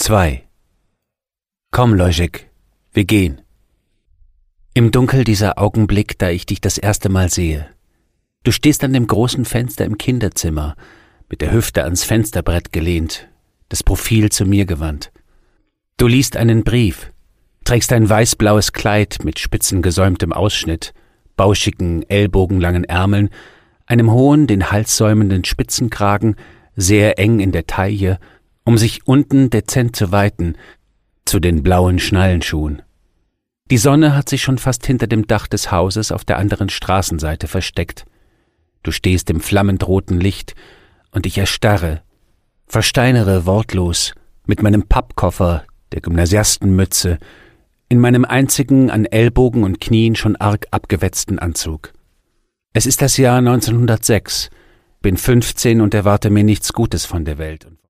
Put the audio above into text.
2. Komm, Lojzek, wir gehen. Im Dunkel dieser Augenblick, da ich dich das erste Mal sehe. Du stehst an dem großen Fenster im Kinderzimmer, mit der Hüfte ans Fensterbrett gelehnt, das Profil zu mir gewandt. Du liest einen Brief, trägst ein weiß-blaues Kleid mit spitzengesäumtem Ausschnitt, bauschigen, ellbogenlangen Ärmeln, einem hohen, den Hals säumenden Spitzenkragen, sehr eng in der Taille, um sich unten dezent zu weiten, zu den blauen Schnallenschuhen. Die Sonne hat sich schon fast hinter dem Dach des Hauses auf der anderen Straßenseite versteckt. Du stehst im flammend roten Licht und ich erstarre, versteinere wortlos mit meinem Pappkoffer, der Gymnasiastenmütze, in meinem einzigen an Ellbogen und Knien schon arg abgewetzten Anzug. Es ist das Jahr 1906, bin 15 und erwarte mir nichts Gutes von der Welt.